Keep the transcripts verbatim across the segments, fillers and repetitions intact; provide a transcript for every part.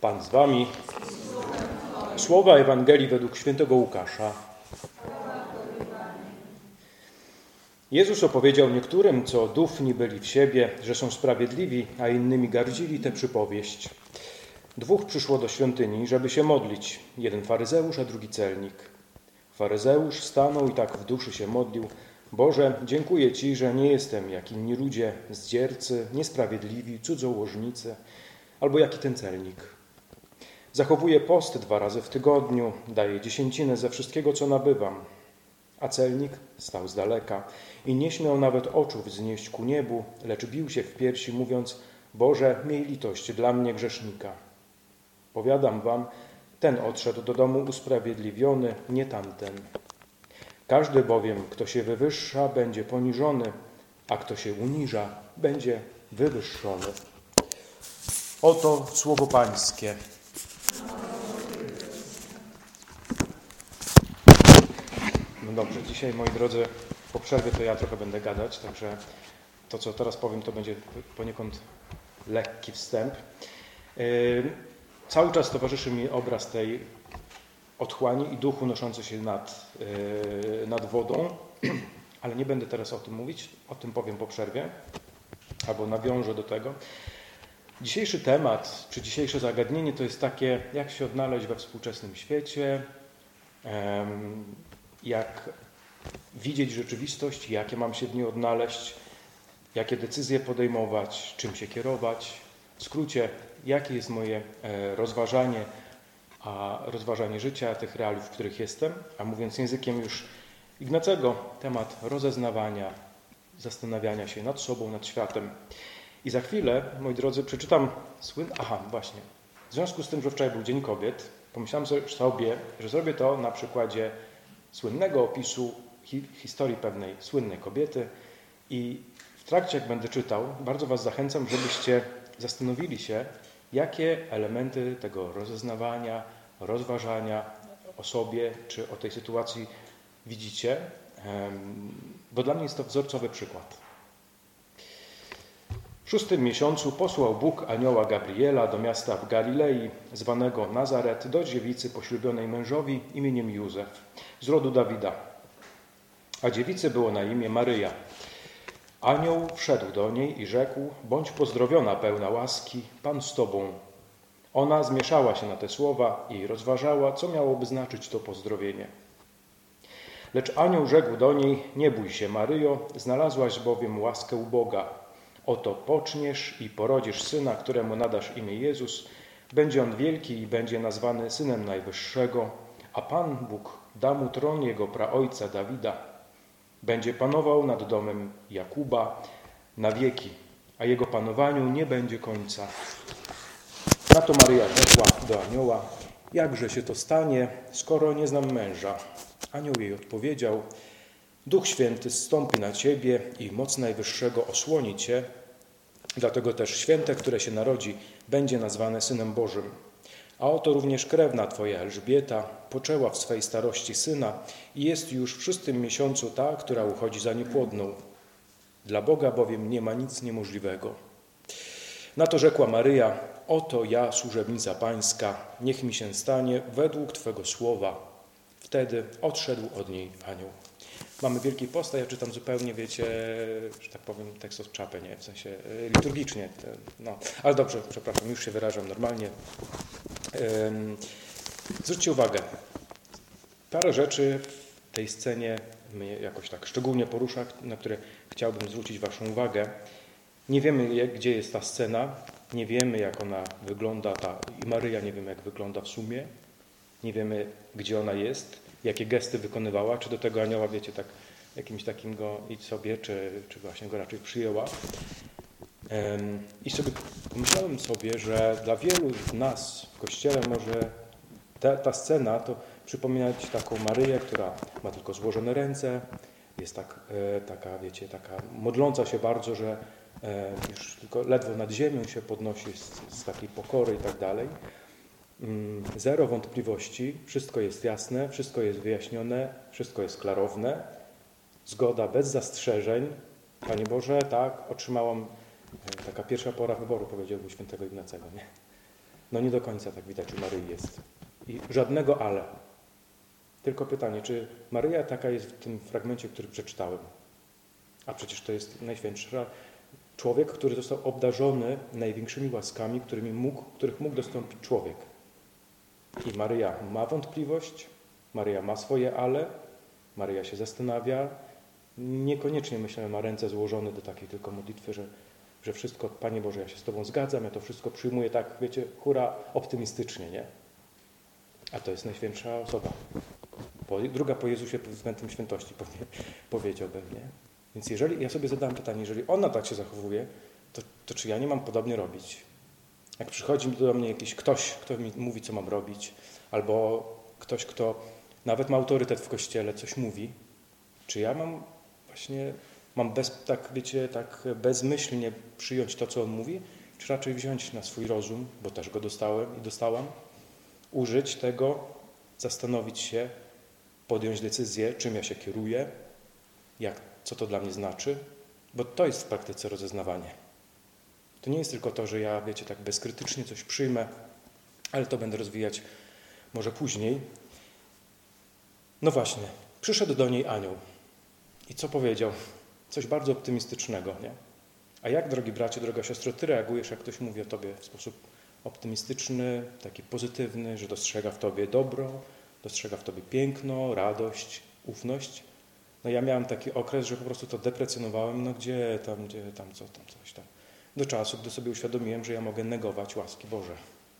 Pan z wami. Słowa Ewangelii według świętego Łukasza. Jezus opowiedział niektórym, co dufni byli w siebie, że są sprawiedliwi, a innymi gardzili, tę przypowieść. Dwóch przyszło do świątyni, żeby się modlić. Jeden faryzeusz, a drugi celnik. Faryzeusz stanął i tak w duszy się modlił. Boże, dziękuję Ci, że nie jestem jak inni ludzie, zdziercy, niesprawiedliwi, cudzołożnicy, albo jaki ten celnik. Zachowuję post dwa razy w tygodniu, daję dziesięcinę ze wszystkiego, co nabywam. A celnik stał z daleka i nie śmiał nawet oczu wznieść ku niebu, lecz bił się w piersi, mówiąc: Boże, miej litość dla mnie, grzesznika. Powiadam wam, ten odszedł do domu usprawiedliwiony, nie tamten. Każdy bowiem, kto się wywyższa, będzie poniżony, a kto się uniża, będzie wywyższony. Oto słowo Pańskie. No dobrze, dzisiaj, moi drodzy, po przerwie to ja trochę będę gadać, także to, co teraz powiem, to będzie poniekąd lekki wstęp. Yy, cały czas towarzyszy mi obraz tej otchłani i duchu noszący się nad, yy, nad wodą, ale nie będę teraz o tym mówić, o tym powiem po przerwie, albo nawiążę do tego. Dzisiejszy temat, czy dzisiejsze zagadnienie to jest takie, jak się odnaleźć we współczesnym świecie, yy, jak widzieć rzeczywistość, jakie mam się w niej odnaleźć, jakie decyzje podejmować, czym się kierować. W skrócie, jakie jest moje rozważanie, a rozważanie życia, tych realiów, w których jestem, a mówiąc językiem już Ignacego, temat rozeznawania, zastanawiania się nad sobą, nad światem. I za chwilę, moi drodzy, przeczytam słyn... Aha, właśnie. W związku z tym, że wczoraj był Dzień Kobiet, pomyślałem sobie, że zrobię to na przykładzie słynnego opisu hi, historii pewnej słynnej kobiety i w trakcie, jak będę czytał, bardzo was zachęcam, żebyście zastanowili się, jakie elementy tego rozeznawania, rozważania o sobie czy o tej sytuacji widzicie, bo dla mnie jest to wzorcowy przykład. W szóstym miesiącu posłał Bóg anioła Gabriela do miasta w Galilei, zwanego Nazaret, do dziewicy poślubionej mężowi imieniem Józef, z rodu Dawida. A dziewicy było na imię Maryja. Anioł wszedł do niej i rzekł: bądź pozdrowiona, pełna łaski, Pan z tobą. Ona zmieszała się na te słowa i rozważała, co miałoby znaczyć to pozdrowienie. Lecz anioł rzekł do niej: nie bój się, Maryjo, znalazłaś bowiem łaskę u Boga. Oto poczniesz i porodzisz syna, któremu nadasz imię Jezus. Będzie on wielki i będzie nazwany Synem Najwyższego, a Pan Bóg da mu tron jego praojca Dawida. Będzie panował nad domem Jakuba na wieki, a jego panowaniu nie będzie końca. Na to Maryja rzekła do anioła: jakże się to stanie, skoro nie znam męża? Anioł jej odpowiedział: Duch Święty zstąpi na ciebie i moc Najwyższego osłoni cię, dlatego też święte, które się narodzi, będzie nazwane Synem Bożym. A oto również krewna twoja Elżbieta poczęła w swej starości syna i jest już w szóstym miesiącu ta, która uchodzi za niepłodną. Dla Boga bowiem nie ma nic niemożliwego. Na to rzekła Maryja: oto ja, służebnica Pańska, niech mi się stanie według Twego słowa. Wtedy odszedł od niej anioł. Mamy Wielki Post, a ja czytam zupełnie, wiecie, że tak powiem, tekst od czapy, nie? W sensie liturgicznie. No. Ale dobrze, przepraszam, już się wyrażam normalnie. Zwróćcie uwagę, parę rzeczy w tej scenie mnie jakoś tak szczególnie porusza, na które chciałbym zwrócić waszą uwagę. Nie wiemy, jak, gdzie jest ta scena, nie wiemy, jak ona wygląda, ta i Maryja nie wiemy, jak wygląda w sumie, nie wiemy, gdzie ona jest, jakie gesty wykonywała, czy do tego anioła, wiecie, tak jakimś takim go idź sobie, czy, czy właśnie go raczej przyjęła. I sobie pomyślałem sobie, że dla wielu z nas w Kościele może ta, ta scena to przypominać taką Maryję, która ma tylko złożone ręce, jest tak, taka, wiecie, taka modląca się bardzo, że już tylko ledwo nad ziemią się podnosi z, z takiej pokory i tak dalej. Zero wątpliwości, wszystko jest jasne, wszystko jest wyjaśnione, wszystko jest klarowne. Zgoda bez zastrzeżeń. Panie Boże, tak, otrzymałam taka pierwsza pora wyboru, powiedziałbym świętego Ignacego, nie? No nie do końca tak widać u Maryi jest. I żadnego ale. Tylko pytanie, czy Maryja taka jest w tym fragmencie, który przeczytałem? A przecież to jest najświętsza człowiek, który został obdarzony największymi łaskami, którymi mógł, których mógł dostąpić człowiek. I Maryja ma wątpliwość, Maryja ma swoje ale, Maryja się zastanawia. Niekoniecznie, myślę, ma ręce złożone do takiej tylko modlitwy, że, że wszystko, Panie Boże, ja się z Tobą zgadzam, ja to wszystko przyjmuję tak, wiecie, hura, optymistycznie, nie? A to jest najświętsza osoba. Po, druga po Jezusie pod względem świętości, powie, powiedziałbym, nie? Więc jeżeli, ja sobie zadałem pytanie, jeżeli ona tak się zachowuje, to, to czy ja nie mam podobnie robić? Jak przychodzi do mnie jakiś ktoś, kto mi mówi, co mam robić, albo ktoś, kto nawet ma autorytet w Kościele, coś mówi, czy ja mam właśnie, mam bez, tak wiecie, tak bezmyślnie przyjąć to, co on mówi, czy raczej wziąć na swój rozum, bo też go dostałem i dostałam, użyć tego, zastanowić się, podjąć decyzję, czym ja się kieruję, jak, co to dla mnie znaczy, bo to jest w praktyce rozeznawanie. To nie jest tylko to, że ja, wiecie, tak bezkrytycznie coś przyjmę, ale to będę rozwijać może później. No właśnie, przyszedł do niej anioł. I co powiedział? Coś bardzo optymistycznego, nie? A jak, drogi bracie, droga siostro, ty reagujesz, jak ktoś mówi o tobie w sposób optymistyczny, taki pozytywny, że dostrzega w tobie dobro, dostrzega w tobie piękno, radość, ufność? No ja miałem taki okres, że po prostu to deprecjonowałem, no gdzie tam, gdzie tam, co tam, coś tam. Do czasu, gdy sobie uświadomiłem, że ja mogę negować łaski Boże.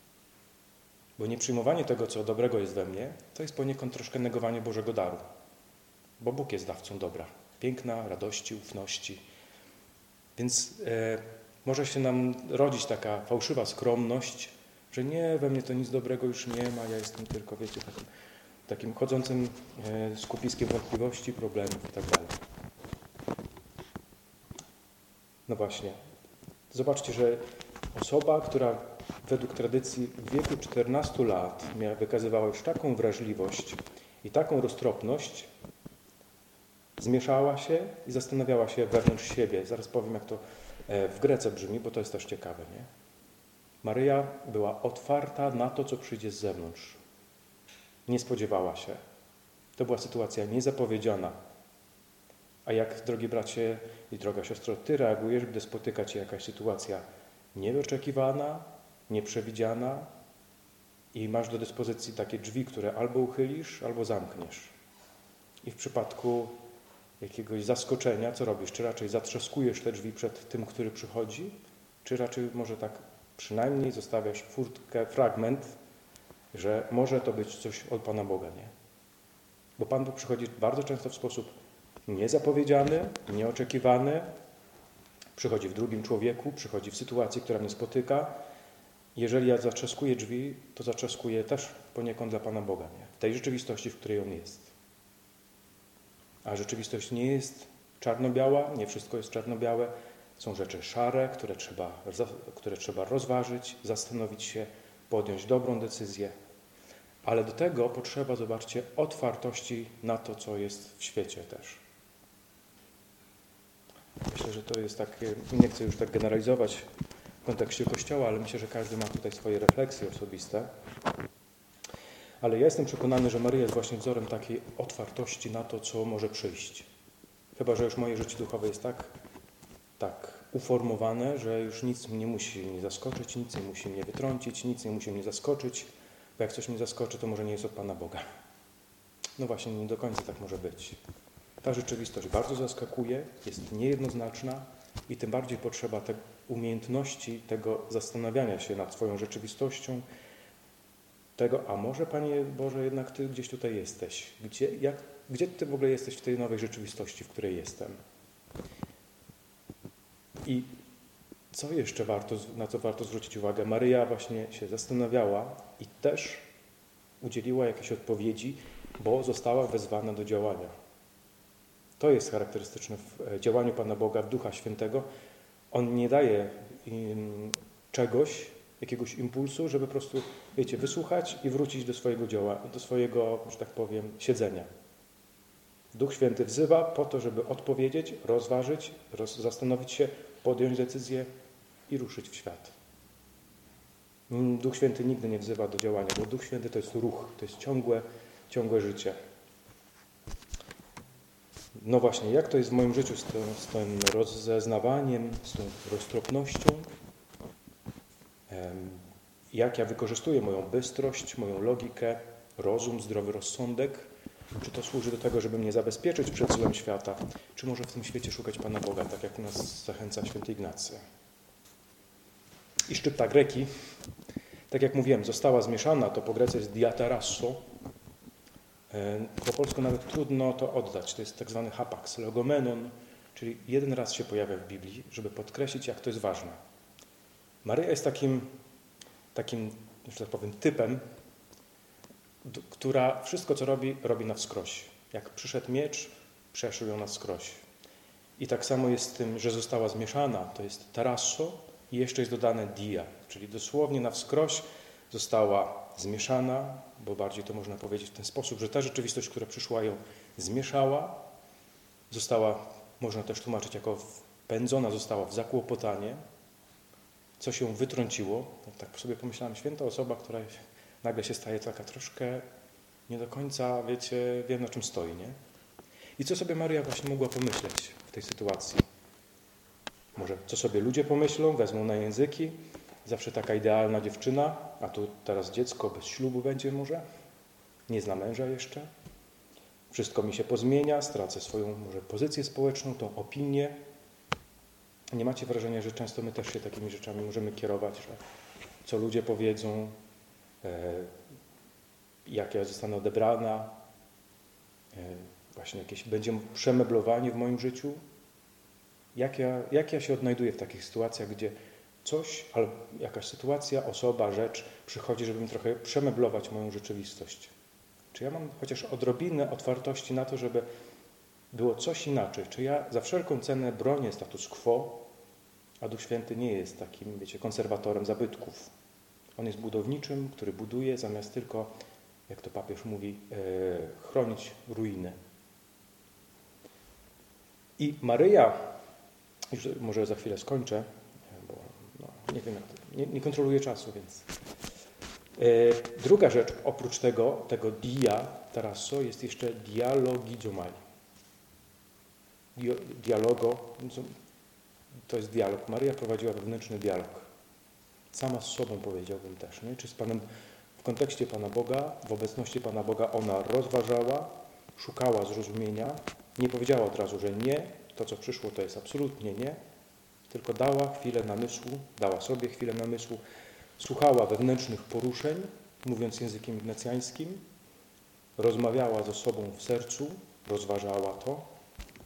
Bo nieprzyjmowanie tego, co dobrego jest we mnie, to jest poniekąd troszkę negowanie Bożego daru. Bo Bóg jest dawcą dobra, piękna, radości, ufności. Więc e, może się nam rodzić taka fałszywa skromność, że nie, we mnie to nic dobrego już nie ma, ja jestem tylko, wiecie, takim, takim chodzącym e, skupiskiem wątpliwości, problemów i tak dalej. No właśnie. Zobaczcie, że osoba, która według tradycji w wieku czternastu lat miała, wykazywała już taką wrażliwość i taką roztropność, zmieszała się i zastanawiała się wewnątrz siebie. Zaraz powiem, jak to w Grece brzmi, bo to jest też ciekawe, nie? Maryja była otwarta na to, co przyjdzie z zewnątrz. Nie spodziewała się. To była sytuacja niezapowiedziana. A jak, drogi bracie i droga siostro, ty reagujesz, gdy spotyka cię jakaś sytuacja niedoczekiwana, nieprzewidziana i masz do dyspozycji takie drzwi, które albo uchylisz, albo zamkniesz. I w przypadku jakiegoś zaskoczenia, co robisz? Czy raczej zatrzaskujesz te drzwi przed tym, który przychodzi, czy raczej może tak przynajmniej zostawiasz furtkę, fragment, że może to być coś od Pana Boga, nie? Bo Pan Bóg przychodzi bardzo często w sposób niezapowiedziany, nieoczekiwany, przychodzi w drugim człowieku, przychodzi w sytuacji, która mnie spotyka. Jeżeli ja zatrzaskuję drzwi, to zatrzaskuję też poniekąd dla Pana Boga, nie? W tej rzeczywistości, w której On jest. A rzeczywistość nie jest czarno-biała, nie wszystko jest czarno-białe. Są rzeczy szare, które trzeba, które trzeba rozważyć, zastanowić się, podjąć dobrą decyzję. Ale do tego potrzeba, zobaczcie, otwartości na to, co jest w świecie też. Myślę, że to jest takie, nie chcę już tak generalizować w kontekście Kościoła, ale myślę, że każdy ma tutaj swoje refleksje osobiste. Ale ja jestem przekonany, że Maryja jest właśnie wzorem takiej otwartości na to, co może przyjść. Chyba że już moje życie duchowe jest tak, tak uformowane, że już nic mnie musi mnie zaskoczyć, nic nie musi mnie wytrącić, nic nie musi mnie zaskoczyć, bo jak coś mnie zaskoczy, to może nie jest od Pana Boga. No właśnie, nie do końca tak może być. Ta rzeczywistość bardzo zaskakuje, jest niejednoznaczna i tym bardziej potrzeba te umiejętności tego zastanawiania się nad swoją rzeczywistością, tego, a może, Panie Boże, jednak Ty gdzieś tutaj jesteś. Gdzie, jak, gdzie Ty w ogóle jesteś w tej nowej rzeczywistości, w której jestem? I co jeszcze warto, na co warto zwrócić uwagę? Maryja właśnie się zastanawiała i też udzieliła jakiejś odpowiedzi, bo została wezwana do działania. To jest charakterystyczne w działaniu Pana Boga, w Ducha Świętego. On nie daje im czegoś, jakiegoś impulsu, żeby po prostu, wiecie, wysłuchać i wrócić do swojego dzieła, do swojego, że tak powiem, siedzenia. Duch Święty wzywa po to, żeby odpowiedzieć, rozważyć, roz, zastanowić się, podjąć decyzję i ruszyć w świat. Duch Święty nigdy nie wzywa do działania, bo Duch Święty to jest ruch, to jest ciągłe, ciągłe życie. No właśnie, jak to jest w moim życiu z, to, z tym rozeznawaniem, z tą roztropnością? Jak ja wykorzystuję moją bystrość, moją logikę, rozum, zdrowy rozsądek? Czy to służy do tego, żeby mnie zabezpieczyć przed złem świata? Czy może w tym świecie szukać Pana Boga, tak jak nas zachęca święty Ignacy? I szczypta greki, tak jak mówiłem, została zmieszana, to po grece jest diatarasso. Po polsku nawet trudno to oddać. To jest tak zwany hapax, legomenon, czyli jeden raz się pojawia w Biblii, żeby podkreślić, jak to jest ważne. Maryja jest takim, takim, że tak powiem, typem, która wszystko, co robi, robi na wskroś. Jak przyszedł miecz, przeszył ją na wskroś. I tak samo jest z tym, że została zmieszana. To jest tarasso i jeszcze jest dodane dia, czyli dosłownie na wskroś została zmieszana, bo bardziej to można powiedzieć w ten sposób, że ta rzeczywistość, która przyszła, ją zmieszała, została, można też tłumaczyć jako wpędzona została w zakłopotanie, co się wytrąciło. Tak sobie pomyślałem, święta osoba, która nagle się staje taka troszkę nie do końca, wiecie, wiem na czym stoi, nie? I co sobie Maryja właśnie mogła pomyśleć w tej sytuacji? Może co sobie ludzie pomyślą, wezmą na języki, zawsze taka idealna dziewczyna, a tu teraz dziecko bez ślubu będzie może, nie zna męża jeszcze, wszystko mi się pozmienia, stracę swoją może pozycję społeczną, tą opinię. Nie macie wrażenia, że często my też się takimi rzeczami możemy kierować, że co ludzie powiedzą, e, jak ja zostanę odebrana, e, właśnie jakieś będzie przemeblowanie w moim życiu. Jak ja, jak ja się odnajduję w takich sytuacjach, gdzie coś, albo jakaś sytuacja, osoba, rzecz przychodzi, żeby mi trochę przemeblować moją rzeczywistość. Czy ja mam chociaż odrobinę otwartości na to, żeby było coś inaczej? Czy ja za wszelką cenę bronię status quo, a Duch Święty nie jest takim, wiecie, konserwatorem zabytków. On jest budowniczym, który buduje, zamiast tylko, jak to papież mówi, e, chronić ruiny. I Maryja, już może za chwilę skończę, bo no, nie wiem, jak to, nie, nie kontroluję czasu, więc... E, druga rzecz, oprócz tego, tego dia tarasso, jest jeszcze dialogidziomai. Dio, dialogo, to jest dialog. Maryja prowadziła wewnętrzny dialog. Sama z sobą, powiedziałbym też, nie? Czy z Panem, w kontekście Pana Boga, w obecności Pana Boga ona rozważała, szukała zrozumienia, nie powiedziała od razu, że nie, to co przyszło to jest absolutnie nie, tylko dała chwilę namysłu, dała sobie chwilę namysłu, słuchała wewnętrznych poruszeń, mówiąc językiem ignacjańskim, rozmawiała ze sobą w sercu, rozważała to.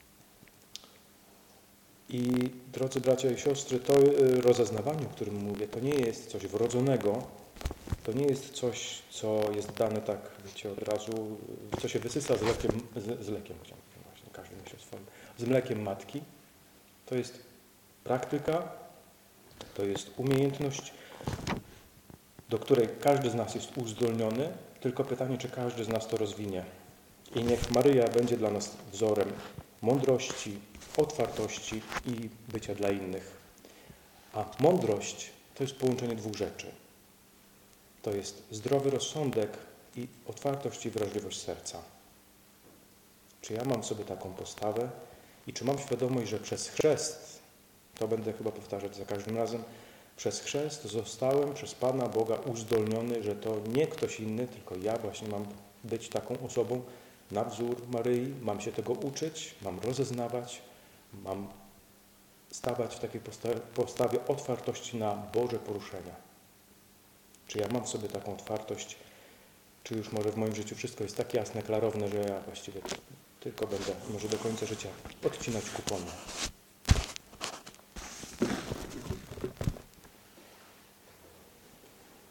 I drodzy bracia i siostry, to rozeznawanie, o którym mówię, to nie jest coś wrodzonego, to nie jest coś, co jest dane tak, wiecie, od razu, co się wysysa z lekiem, z, z lekiem, chciałem właśnie, każdy myśli o swoim, z mlekiem matki. To jest praktyka, to jest umiejętność, do której każdy z nas jest uzdolniony, tylko pytanie, czy każdy z nas to rozwinie. I niech Maryja będzie dla nas wzorem mądrości, otwartości i bycia dla innych. A mądrość to jest połączenie dwóch rzeczy. To jest zdrowy rozsądek i otwartość i wrażliwość serca. Czy ja mam w sobie taką postawę i czy mam świadomość, że przez chrzest, to będę chyba powtarzać za każdym razem, przez chrzest zostałem przez Pana Boga uzdolniony, że to nie ktoś inny, tylko ja właśnie mam być taką osobą na wzór Maryi, mam się tego uczyć, mam rozeznawać, mam stawać w takiej postawie otwartości na Boże poruszenia. Czy ja mam w sobie taką otwartość, czy już może w moim życiu wszystko jest tak jasne, klarowne, że ja właściwie tylko będę może do końca życia odcinać kupony.